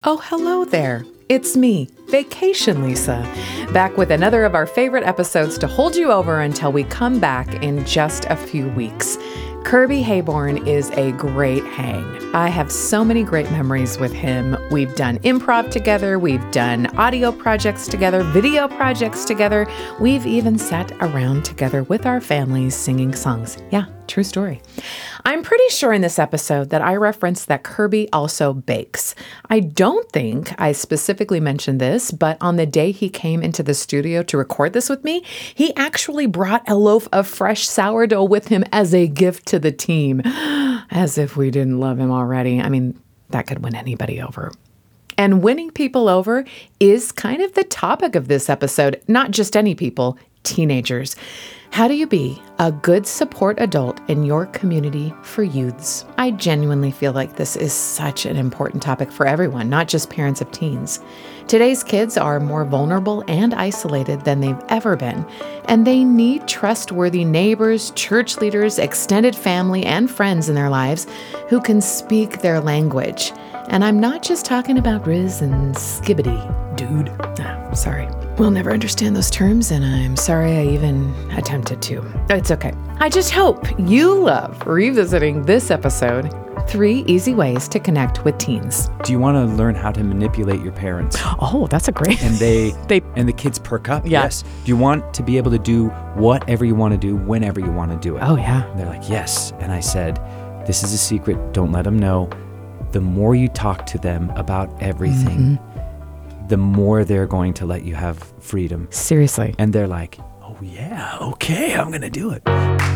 Oh, hello there. It's me, Vacation Lisa, back with another of our favorite episodes to hold you over until we come back in just a few weeks. Kirby Hayborn is a great hang. I have so many great memories with him. We've done improv together. We've done audio projects together, video projects together. We've even sat around together with our families singing songs. Yeah, true story. I'm pretty sure in this episode that I referenced that Kirby also bakes. I don't think I specifically mentioned this, but on the day he came into the studio to record this with me, he actually brought a loaf of fresh sourdough with him as a gift to the team. As if we didn't love him already. I mean, that could win anybody over. And winning people over is kind of the topic of this episode, not just any people, teenagers. How do you be a good support adult in your community for youths? I genuinely feel like this is such an important topic for everyone, not just parents of teens. Today's kids are more vulnerable and isolated than they've ever been, and they need trustworthy neighbors, church leaders, extended family, and friends in their lives who can speak their language. And I'm not just talking about Riz and Skibbity, dude. Sorry. We'll never understand those terms, and I'm sorry I even attempted to. It's okay. I just hope you love revisiting this episode, 3 Easy Ways to Connect with Teens. Do you want to learn how to manipulate your parents? Oh, that's a great... And and the kids perk up? Yeah. Yes. Do you want to be able to do whatever you want to do whenever you want to do it? Oh, yeah. And they're like, yes. And I said, this is a secret. Don't let them know. The more you talk to them about everything, the more they're going to let you have freedom. Seriously. And they're like, oh yeah, okay, I'm going to do it.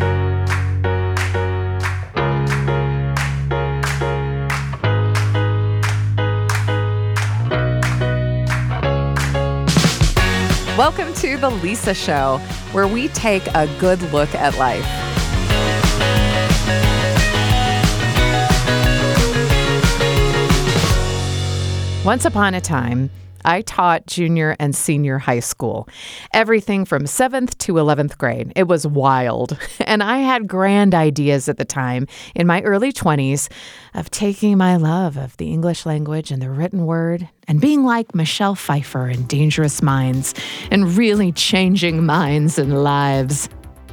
Welcome to The Lisa Show, where we take a good look at life. Once upon a time, I taught junior and senior high school, everything from 7th to 11th grade. It was wild. And I had grand ideas at the time in my early 20s of taking my love of the English language and the written word and being like Michelle Pfeiffer in Dangerous Minds and really changing minds and lives.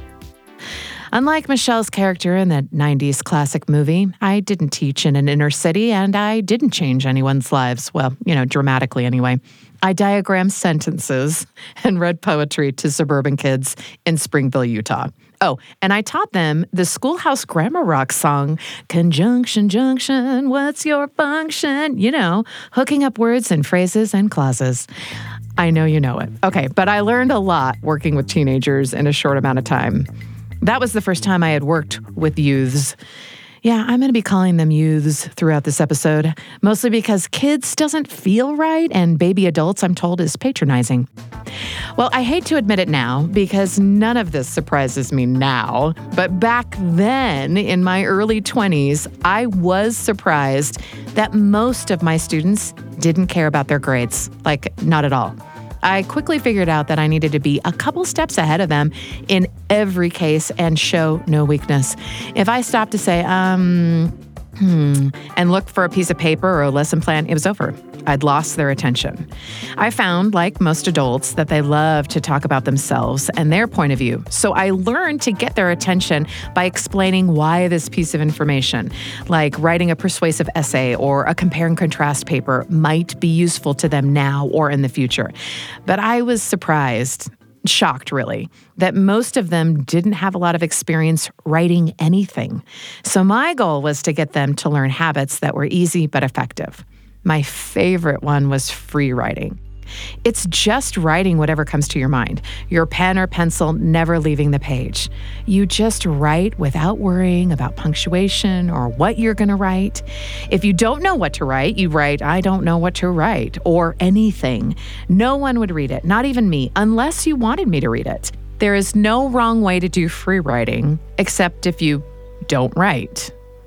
Unlike Michelle's character in the 90s classic movie, I didn't teach in an inner city and I didn't change anyone's lives. Well, dramatically anyway. I diagrammed sentences and read poetry to suburban kids in Springville, Utah. Oh, and I taught them the Schoolhouse Grammar Rock song, Conjunction, Junction, what's your function? Hooking up words and phrases and clauses. I know you know it. Okay, but I learned a lot working with teenagers in a short amount of time. That was the first time I had worked with youths. Yeah, I'm going to be calling them youths throughout this episode, mostly because kids doesn't feel right and baby adults, I'm told, is patronizing. Well, I hate to admit it now because none of this surprises me now, but back then in my early 20s, I was surprised that most of my students didn't care about their grades, like not at all. I quickly figured out that I needed to be a couple steps ahead of them in every case and show no weakness. If I stopped to say, and look for a piece of paper or a lesson plan, it was over. I'd lost their attention. I found, like most adults, that they love to talk about themselves and their point of view. So I learned to get their attention by explaining why this piece of information, like writing a persuasive essay or a compare and contrast paper, might be useful to them now or in the future. But I was shocked really, that most of them didn't have a lot of experience writing anything. So my goal was to get them to learn habits that were easy but effective. My favorite one was free writing. It's just writing whatever comes to your mind, your pen or pencil never leaving the page. You just write without worrying about punctuation or what you're going to write. If you don't know what to write, you write, I don't know what to write, or anything. No one would read it, not even me, unless you wanted me to read it. There is no wrong way to do free writing, except if you don't write.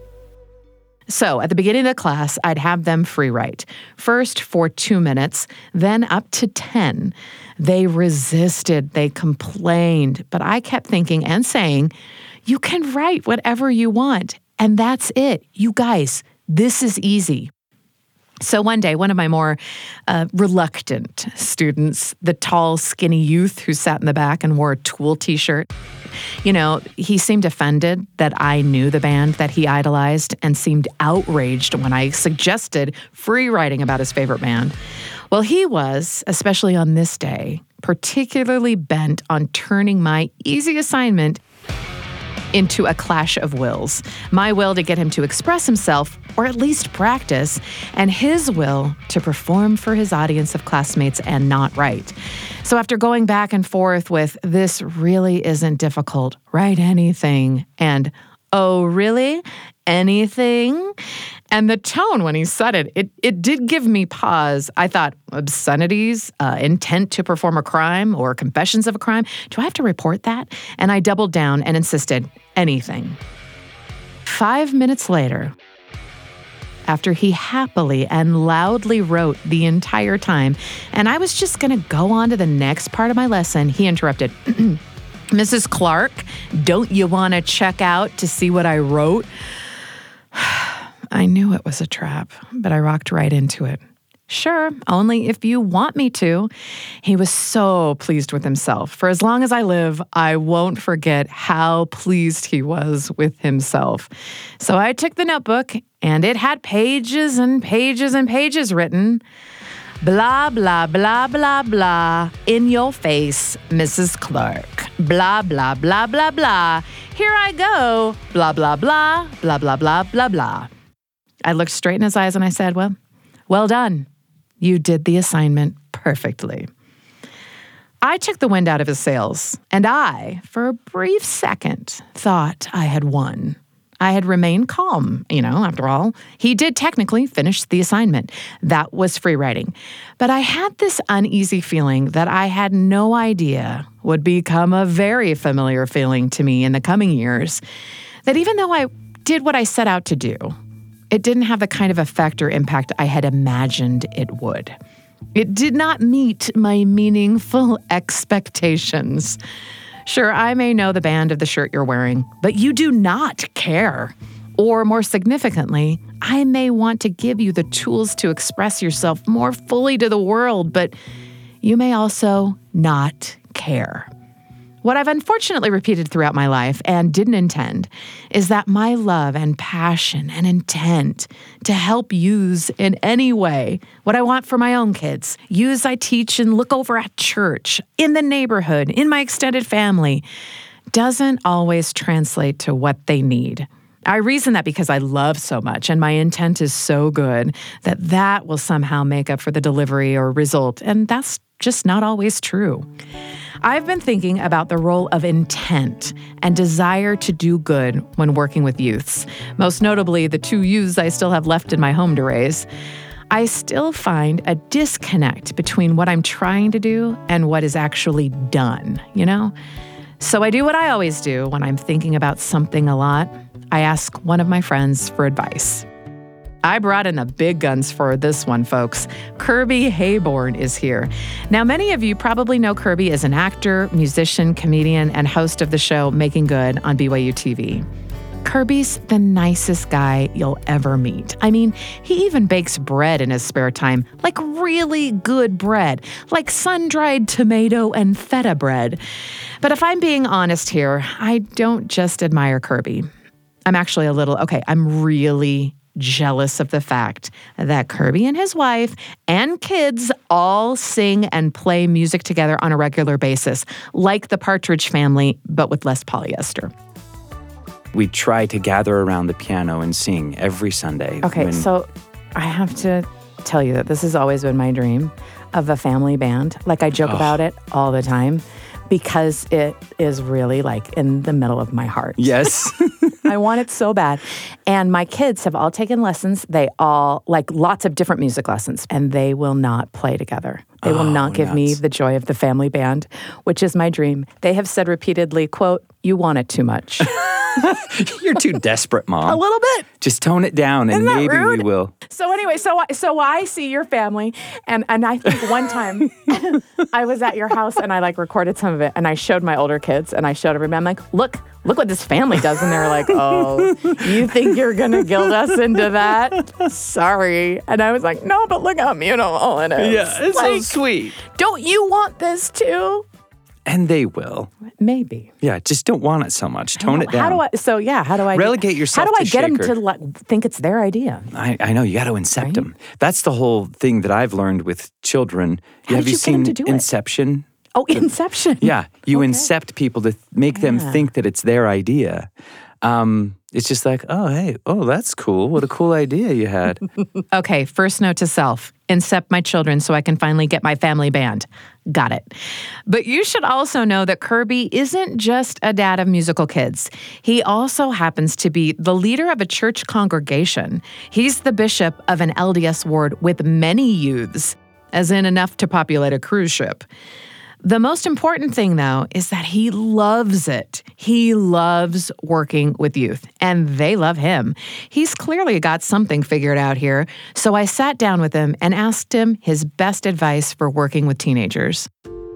So at the beginning of the class, I'd have them free write. First for 2 minutes, then up to 10. They resisted, they complained, but I kept thinking and saying, you can write whatever you want, and that's it. You guys, this is easy. So one day, one of my more reluctant students, the tall, skinny youth who sat in the back and wore a Tool t-shirt, he seemed offended that I knew the band that he idolized and seemed outraged when I suggested free writing about his favorite band. Well, he was, especially on this day, particularly bent on turning my easy assignment into a clash of wills. My will to get him to express himself, or at least practice, and his will to perform for his audience of classmates and not write. So after going back and forth with, "This really isn't difficult, write anything," and "Oh, really? Anything?" And the tone when he said it did give me pause. I thought, obscenities, intent to perform a crime, or confessions of a crime. Do I have to report that? And I doubled down and insisted, anything. 5 minutes later, after he happily and loudly wrote the entire time, and I was just going to go on to the next part of my lesson, he interrupted. "Mrs. Clark, don't you want to check out to see what I wrote?" I knew it was a trap, but I rocked right into it. "Sure, only if you want me to." He was so pleased with himself. For as long as I live, I won't forget how pleased he was with himself. So I took the notebook, and it had pages and pages and pages written. "Blah, blah, blah, blah, blah. In your face, Mrs. Clark. Blah, blah, blah, blah, blah. Here I go. Blah, blah, blah, blah, blah, blah, blah, blah." I looked straight in his eyes and I said, well done. You did the assignment perfectly. I took the wind out of his sails, and I, for a brief second, thought I had won. I had remained calm, after all. He did technically finish the assignment. That was free writing. But I had this uneasy feeling that I had no idea would become a very familiar feeling to me in the coming years, that even though I did what I set out to do, it didn't have the kind of effect or impact I had imagined it would. It did not meet my meaningful expectations. Sure, I may know the band of the shirt you're wearing, but you do not care. Or more significantly, I may want to give you the tools to express yourself more fully to the world, but you may also not care. What I've unfortunately repeated throughout my life and didn't intend is that my love and passion and intent to help use in any way what I want for my own kids, use I teach and look over at church, in the neighborhood, in my extended family, doesn't always translate to what they need. I reason that because I love so much and my intent is so good that will somehow make up for the delivery or result, and that's just not always true. I've been thinking about the role of intent and desire to do good when working with youths, most notably the 2 youths I still have left in my home to raise. I still find a disconnect between what I'm trying to do and what is actually done, So I do what I always do when I'm thinking about something a lot. I ask one of my friends for advice. I brought in the big guns for this one, folks. Kirby Hayborn is here. Now, many of you probably know Kirby as an actor, musician, comedian, and host of the show Making Good on BYU TV. Kirby's the nicest guy you'll ever meet. I mean, he even bakes bread in his spare time, like really good bread, like sun-dried tomato and feta bread. But if I'm being honest here, I don't just admire Kirby. I'm actually I'm really jealous of the fact that Kirby and his wife and kids all sing and play music together on a regular basis, like the Partridge Family, but with less polyester. We try to gather around the piano and sing every Sunday. Okay, so I have to tell you that this has always been my dream of a family band. Like, I joke about it all the time because it is really like in the middle of my heart. Yes. I want it so bad. And my kids have all taken lessons. They all, like, lots of different music lessons, and they will not play together. They will not give me the joy of the family band, which is my dream. They have said repeatedly, quote, "You want it too much." You're too desperate, Mom. A little bit. Just tone it down, and Isn't that maybe we rude? will. So anyway, so I see your family, and I think one time I was at your house and I like recorded some of it, and I showed my older kids, and I showed everybody. I'm like, look what this family does, and they're like, oh, you think you're gonna guilt us into that? Sorry. And I was like, no, but look how beautiful it is. Yeah, it's like, so sweet. Don't you want this too? And they will. Maybe. Yeah, just don't want it so much. Tone it down. How do I Relegate yourself How do I to get them shaker. to think it's their idea? I know, you got to incept them. That's the whole thing that I've learned with children. How Have did you you get 'em seen to do it? Inception? Oh, Inception. Yeah, you Okay. incept people to make them think that it's their idea. It's just like, oh, hey, that's cool. What a cool idea you had. Okay, first note to self. Incept my children so I can finally get my family band. Got it. But you should also know that Kirby isn't just a dad of musical kids. He also happens to be the leader of a church congregation. He's the bishop of an LDS ward with many youths, as in enough to populate a cruise ship. The most important thing, though, is that he loves it. He loves working with youth, and they love him. He's clearly got something figured out here, so I sat down with him and asked him his best advice for working with teenagers.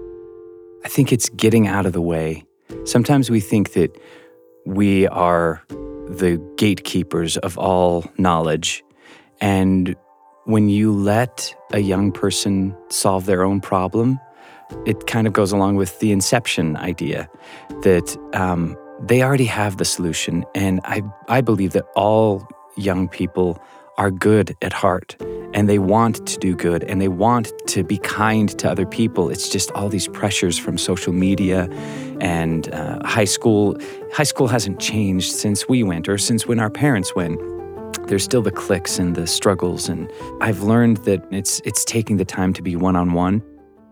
I think it's getting out of the way. Sometimes we think that we are the gatekeepers of all knowledge, and when you let a young person solve their own problem, it kind of goes along with the inception idea that they already have the solution. And I believe that all young people are good at heart, and they want to do good, and they want to be kind to other people. It's just all these pressures from social media and high school. High school hasn't changed since we went or since when our parents went. There's still the cliques and the struggles. And I've learned that it's taking the time to be one-on-one.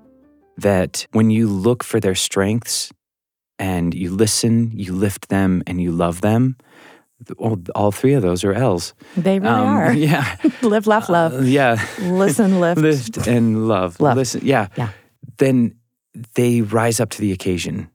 That when you look for their strengths and you listen, you lift them, and you love them, all three of those are L's. They really are. Yeah. Live, laugh, love. Yeah. Listen, lift. Lift and love. Love. Listen. Yeah. Yeah. Then they rise up to the occasion.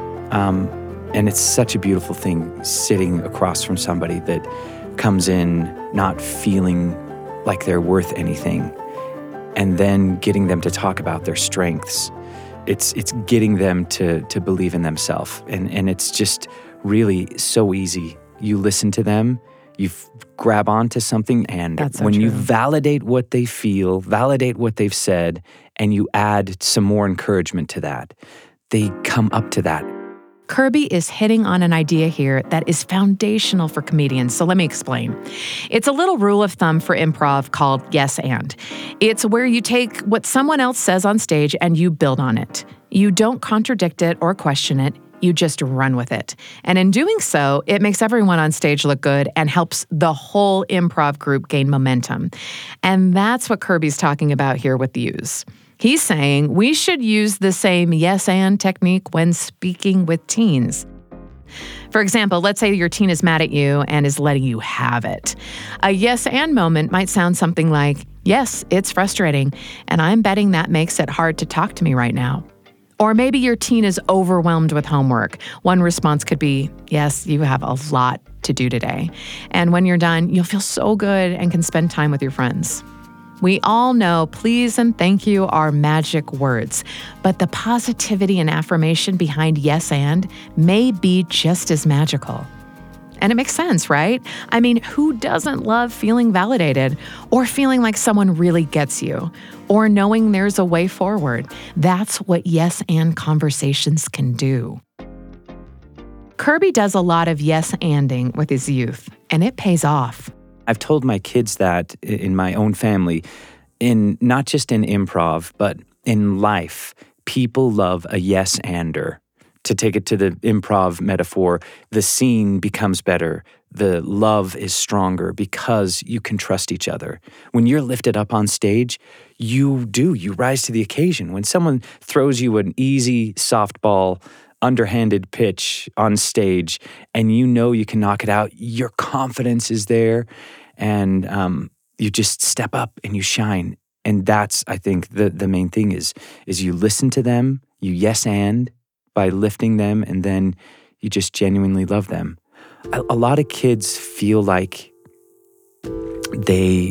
And it's such a beautiful thing sitting across from somebody that comes in not feeling like they're worth anything, and then getting them to talk about their strengths. It's getting them to believe in themselves. And it's just really so easy. You listen to them, you grab onto something, and That's so when you true. validate what they feel, validate what they've said, and you add some more encouragement to that, they come up to that. Kirby is hitting on an idea here that is foundational for comedians, so let me explain. It's a little rule of thumb for improv called yes and. It's where you take what someone else says on stage and you build on it. You don't contradict it or question it, you just run with it. And in doing so, it makes everyone on stage look good and helps the whole improv group gain momentum. And that's what Kirby's talking about here with Use. He's saying we should use the same yes and technique when speaking with teens. For example, let's say your teen is mad at you and is letting you have it. A yes and moment might sound something like, yes, it's frustrating, and I'm betting that makes it hard to talk to me right now. Or maybe your teen is overwhelmed with homework. One response could be, yes, you have a lot to do today. And when you're done, you'll feel so good and can spend time with your friends. We all know please and thank you are magic words, but the positivity and affirmation behind yes and may be just as magical. And it makes sense, right? I mean, who doesn't love feeling validated or feeling like someone really gets you or knowing there's a way forward? That's what yes and conversations can do. Kirby does a lot of yes anding with his youth, and it pays off. I've told my kids that in my own family, in not just in improv, but in life, people love a yes-ander. To take it to the improv metaphor, the scene becomes better. The love is stronger because you can trust each other. When you're lifted up on stage, you rise to the occasion. When someone throws you an easy softball, underhanded pitch on stage, and you know you can knock it out, your confidence is there, and you just step up and you shine. And that's, I think, the main thing is you listen to them, you yes and by lifting them, and then you just genuinely love them. a lot of kids feel like they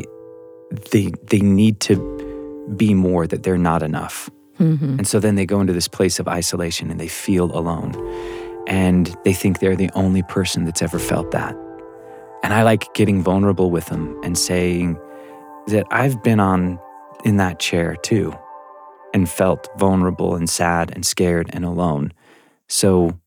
need to be more, that they're not enough. And so then they go into this place of isolation and they feel alone. And they think they're the only person that's ever felt that. And I like getting vulnerable with them and saying that I've been in that chair too and felt vulnerable and sad and scared and alone. So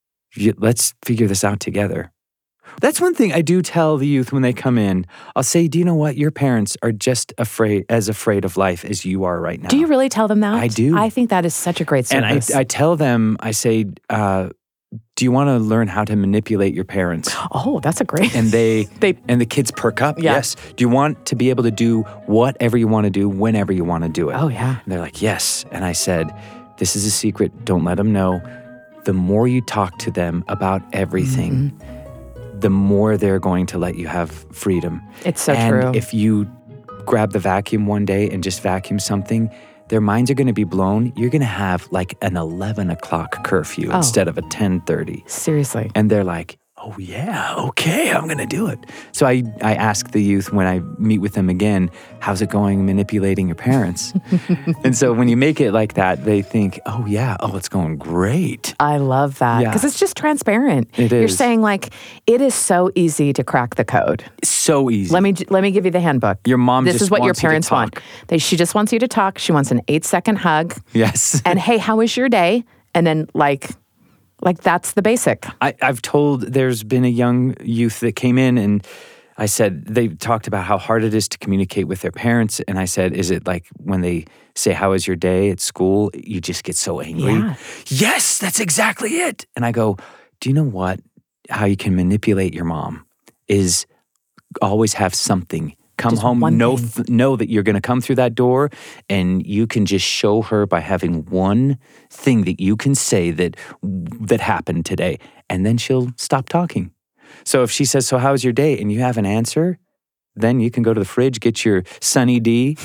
let's figure this out together. That's one thing I do tell the youth when they come in. I'll say, do you know what? Your parents are just afraid of life as you are right now. Do you really tell them that? I do. I think that is such a great service. And I tell them, I say, do you want to learn how to manipulate your parents? Oh, that's a great... And and the kids perk up. Yeah. Yes. Do you want to be able to do whatever you want to do whenever you want to do it? Oh, yeah. And they're like, yes. And I said, this is a secret. Don't let them know. The more you talk to them about everything, the more they're going to let you have freedom. It's so and true. If you grab the vacuum one day and just vacuum something, their minds are going to be blown. You're going to have like an 11 o'clock curfew instead of a 10:30. Seriously. And they're like, oh yeah, okay, I'm going to do it. So I ask the youth when I meet with them again, how's it going manipulating your parents? And so when you make it like that, they think, oh yeah, it's going great. I love that because it's just transparent. It is. You're saying like, it is so easy to crack the code. So easy. Let me give you the handbook. Your mom This just is what your wants you to parents want. talk. She just wants you to talk. She wants an 8-second hug. Yes. And hey, how was your day? And then like that's the basic. I've told, there's been a young youth that came in and I said, they talked about how hard it is to communicate with their parents. And I said, is it like when they say, how was your day at school? You just get so angry. Yeah. Yes, that's exactly it. And I go, do you know what? How you can manipulate your mom is always have something. Come Just home, one know thing. know that you're going to come through that door, and you can just show her by having one thing that you can say that happened today, and then she'll stop talking. So if she says, so how was your day? And you have an answer, then you can go to the fridge, get your Sunny D,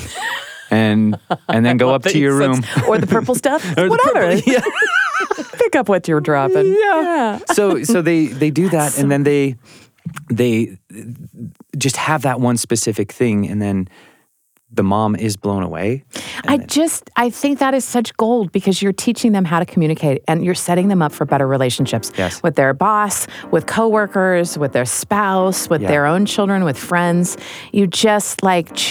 and then go up to your room. Or the purple stuff. Or the Whatever. purple- yeah. Pick up what you're dropping. Yeah. So they do that, and then they just have that one specific thing, and then the mom is blown away. I think that is such gold because you're teaching them how to communicate and you're setting them up for better relationships with their boss, with coworkers, with their spouse, with their own children, with friends. You just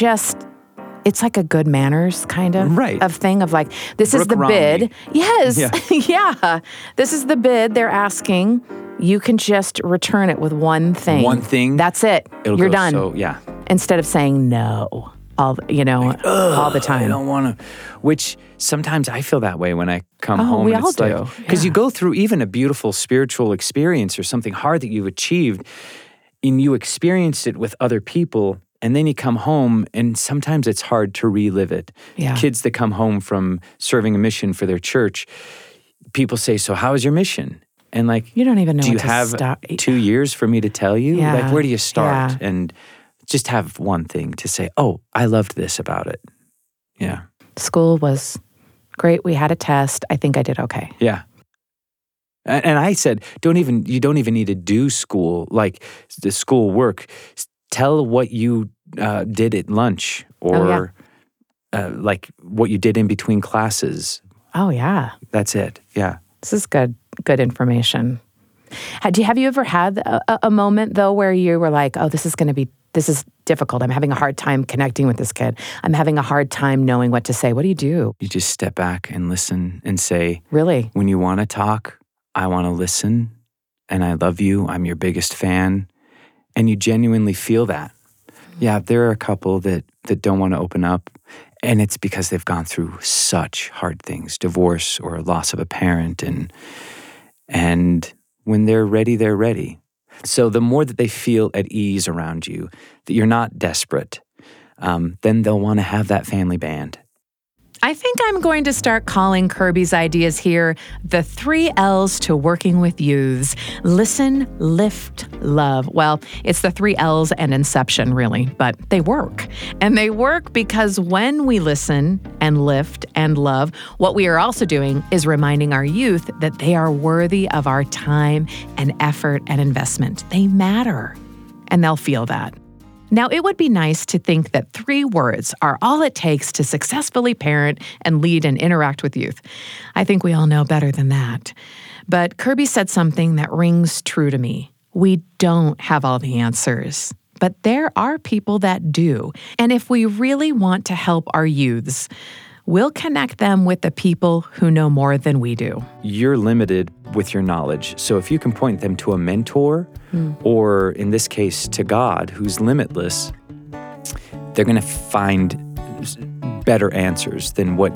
it's like a good manners kind of of thing of like, this is the bid. Yes. Yeah. This is the bid they're asking. You can just return it with one thing. One thing. That's it. You're done. So, yeah. Instead of saying no all the time. I don't want to. Which sometimes I feel that way when I come home. We and all it's do. Because you go through even a beautiful spiritual experience or something hard that you've achieved, and you experienced it with other people, and then you come home, and sometimes it's hard to relive it. Yeah. Kids that come home from serving a mission for their church, people say, so how is your mission? And like, you don't even know. Do you have 2 years for me to tell you? Yeah. Like, where do you start? Yeah. And just have one thing to say, oh, I loved this about it. Yeah. School was great. We had a test. I think I did okay. Yeah. And I said, you don't even need to do school, like the school work. Tell what you did at lunch or like what you did in between classes. Oh, yeah. That's it. Yeah. This is good information. Have you ever had a moment, though, where you were like, oh, this is difficult. I'm having a hard time connecting with this kid. I'm having a hard time knowing what to say. What do you do? You just step back and listen and say, really? When you want to talk, I want to listen, and I love you. I'm your biggest fan. And you genuinely feel that. Yeah, there are a couple that don't want to open up, and it's because they've gone through such hard things, divorce or loss of a parent, and when they're ready, they're ready. So the more that they feel at ease around you, that you're not desperate, then they'll want to have that family band. I think I'm going to start calling Kirby's ideas here the 3 L's to working with youths. Listen, lift, love. Well, it's the 3 L's and Inception, really, but they work. And they work because when we listen and lift and love, what we are also doing is reminding our youth that they are worthy of our time and effort and investment. They matter, and they'll feel that. Now, it would be nice to think that 3 words are all it takes to successfully parent and lead and interact with youth. I think we all know better than that. But Kirby said something that rings true to me. We don't have all the answers, but there are people that do. And if we really want to help our youths, we'll connect them with the people who know more than we do. You're limited with your knowledge. So if you can point them to a mentor, or in this case, to God, who's limitless, they're going to find better answers than what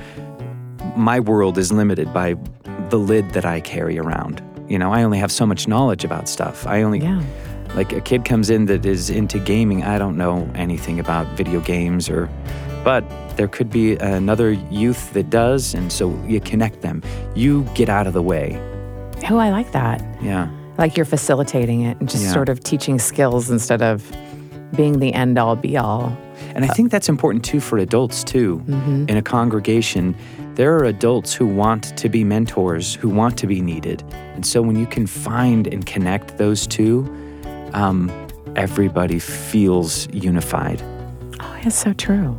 my world is limited by the lid that I carry around. I only have so much knowledge about stuff. Like a kid comes in that is into gaming, I don't know anything about video games but there could be another youth that does, and so you connect them. You get out of the way. Oh, I like that. Yeah. Like you're facilitating it and just sort of teaching skills instead of being the end-all, be-all. And I think that's important, too, for adults, too. Mm-hmm. In a congregation, there are adults who want to be mentors, who want to be needed. And so when you can find and connect those two, everybody feels unified. Oh, it's so true.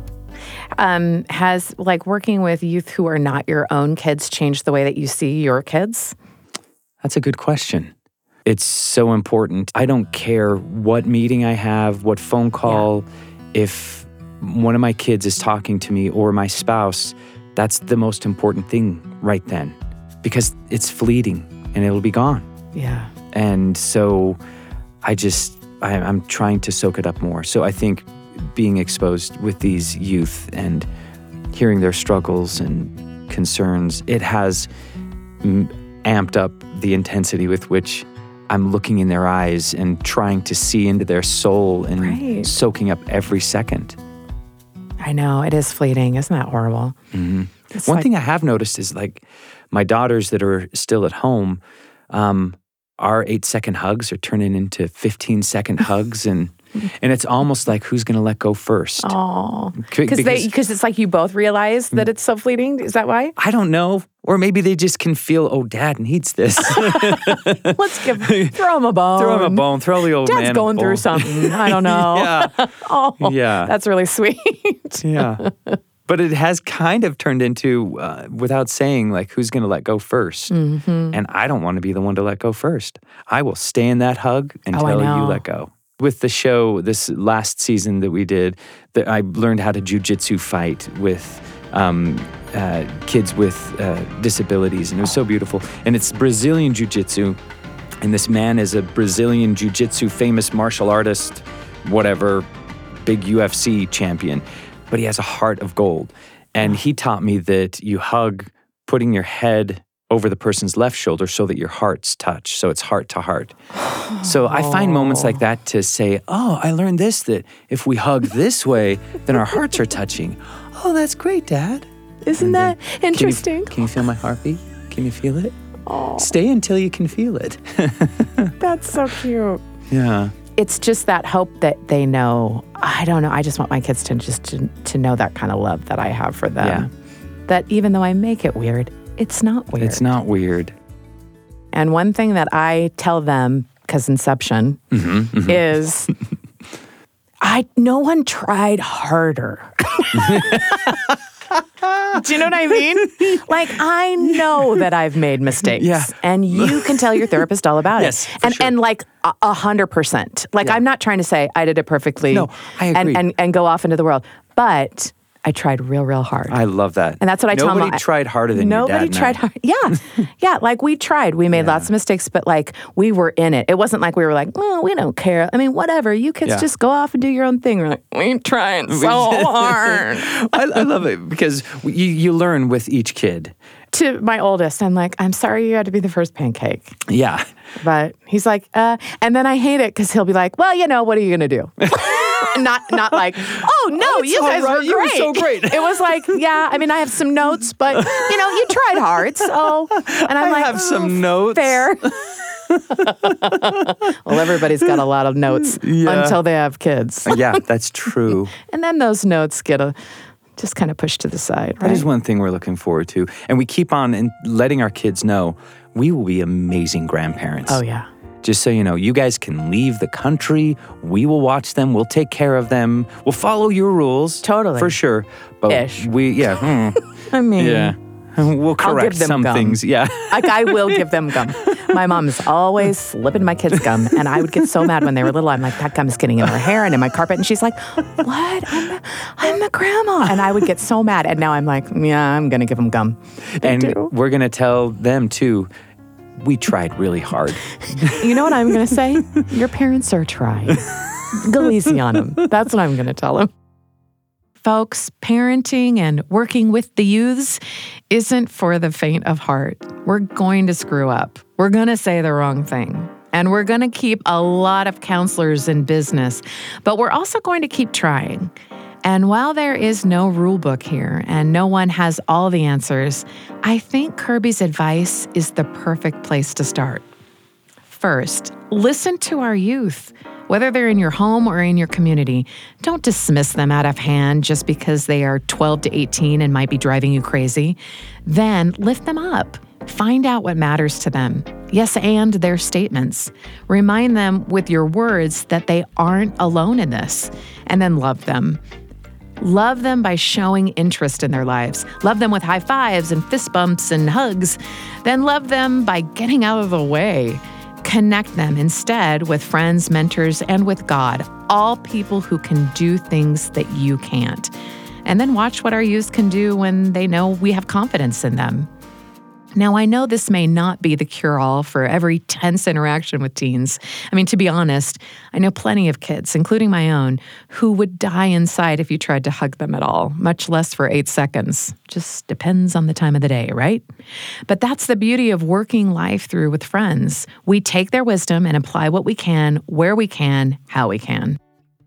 Has working with youth who are not your own kids changed the way that you see your kids? That's a good question. It's so important. I don't care what meeting I have, what phone call, if one of my kids is talking to me or my spouse, that's the most important thing right then, because it's fleeting and it'll be gone. Yeah. And so I'm trying to soak it up more. So I think being exposed with these youth and hearing their struggles and concerns, it has amped up the intensity with which I'm looking in their eyes and trying to see into their soul and soaking up every second. I know, it is fleeting. Isn't that horrible? Mm-hmm. One thing I have noticed is my daughters that are still at home, our 8-second hugs are turning into 15-second hugs, and it's almost like who's going to let go first. Oh, because it's like you both realize that it's so fleeting. Is that why? I don't know. Or maybe they just can feel, Dad needs this. Let's throw him a bone. Throw him a bone. Throw the old man a bone. Dad's going through something. I don't know. Yeah. That's really sweet. Yeah. But it has kind of turned into, without saying, who's going to let go first. Mm-hmm. And I don't want to be the one to let go first. I will stay in that hug until you let go. With the show, this last season that we did, I learned how to jujitsu fight with kids with disabilities, and it was so beautiful. And it's Brazilian jiu-jitsu, and this man is a Brazilian jiu-jitsu famous martial artist, whatever, big UFC champion, but he has a heart of gold. And he taught me that you hug putting your head over the person's left shoulder so that your hearts touch, so it's heart to heart. So I find moments like that to say, I learned this, that if we hug this way, then our hearts are touching. Oh, that's great, Dad. Isn't that interesting? Can you feel my heartbeat? Can you feel it? Oh. Stay until you can feel it. That's so cute. Yeah. It's just that hope that they know. I don't know. I just want my kids to know that kind of love that I have for them. Yeah. That even though I make it weird, it's not weird. It's not weird. And one thing that I tell them, because Inception, is no one tried harder. Do you know what I mean? I know that I've made mistakes. Yeah. And you can tell your therapist all about it. And 100%. I'm not trying to say I did it perfectly. No, I agree. And go off into the world. But I tried real hard. I love that. And that's what I tell them. Nobody tried harder than your dad. Nobody tried hard. Yeah. Yeah. We tried. We made lots of mistakes, but we were in it. It wasn't like we were well, we don't care. I mean, whatever. You kids just go off and do your own thing. We're we trying so hard. I love it because you learn with each kid. To my oldest, I'm I'm sorry you had to be the first pancake. Yeah. But he's and then I hate it because he'll be well, what are you going to do? Not like, oh no, you guys were great. You were so great. It was like, yeah, I mean, I have some notes, but you tried hard. So, and I'm I have some notes. Fair. Well, everybody's got a lot of notes until they have kids. Yeah, that's true. And then those notes get just kind of pushed to the side. Right? That is one thing we're looking forward to. And we keep on letting our kids know we will be amazing grandparents. Oh, yeah. Just so you know, you guys can leave the country. We will watch them. We'll take care of them. We'll follow your rules. Totally. For sure. But I mean... Yeah. We'll correct some gum. things. Yeah. I will give them gum. My mom is always slipping my kids gum, and I would get so mad when they were little. I'm like, that gum's getting in her hair and in my carpet. And she's like, what? I'm a grandma. And I would get so mad. And now I'm like, yeah, I'm going to give them gum. We're going to tell them, too, we tried really hard. You know what I'm going to say? Your parents are trying. Go easy on them. That's what I'm going to tell them. Folks, parenting and working with the youths isn't for the faint of heart. We're going to screw up. We're going to say the wrong thing. And we're going to keep a lot of counselors in business. But we're also going to keep trying. And while there is no rule book here and no one has all the answers, I think Kirby's advice is the perfect place to start. First, listen to our youth. Whether they're in your home or in your community, don't dismiss them out of hand just because they are 12 to 18 and might be driving you crazy. Then lift them up. Find out what matters to them. Yes, and their statements. Remind them with your words that they aren't alone in this. And then love them. Love them by showing interest in their lives. Love them with high fives and fist bumps and hugs. Then love them by getting out of the way. Connect them instead with friends, mentors, and with God, all people who can do things that you can't. And then watch what our youth can do when they know we have confidence in them. Now, I know this may not be the cure-all for every tense interaction with teens. I mean, to be honest, I know plenty of kids, including my own, who would die inside if you tried to hug them at all, much less for 8 seconds. Just depends on the time of the day, right? But that's the beauty of working life through with friends. We take their wisdom and apply what we can, where we can, how we can.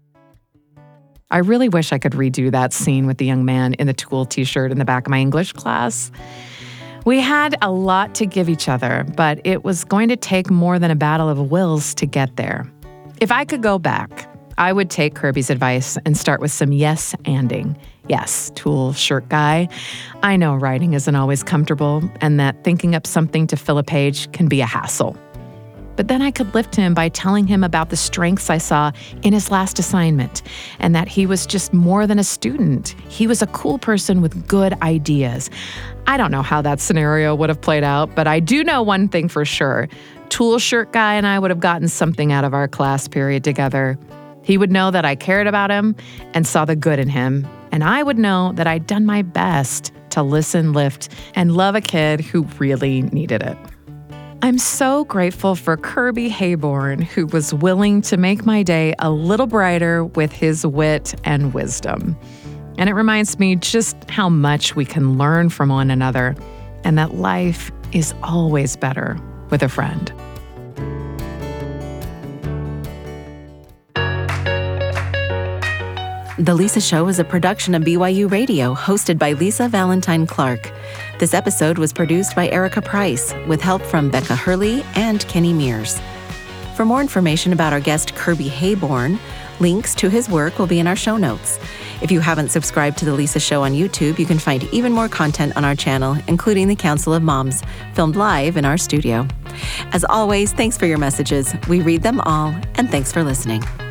I really wish I could redo that scene with the young man in the Tool t-shirt in the back of my English class. We had a lot to give each other, but it was going to take more than a battle of wills to get there. If I could go back, I would take Kirby's advice and start with some yes-anding. Yes, Tool shirt guy. I know writing isn't always comfortable and that thinking up something to fill a page can be a hassle. But then I could lift him by telling him about the strengths I saw in his last assignment and that he was just more than a student. He was a cool person with good ideas. I don't know how that scenario would have played out, but I do know one thing for sure. Tool shirt guy and I would have gotten something out of our class period together. He would know that I cared about him and saw the good in him, and I would know that I'd done my best to listen, lift, and love a kid who really needed it. I'm so grateful for Kirby Hayborn, who was willing to make my day a little brighter with his wit and wisdom. And it reminds me just how much we can learn from one another and that life is always better with a friend. The Lisa Show is a production of BYU Radio, hosted by Lisa Valentine Clark. This episode was produced by Erica Price, with help from Becca Hurley and Kenny Mears. For more information about our guest Kirby Hayborn, links to his work will be in our show notes. If you haven't subscribed to The Lisa Show on YouTube, you can find even more content on our channel, including the Council of Moms, filmed live in our studio. As always, thanks for your messages. We read them all, and thanks for listening.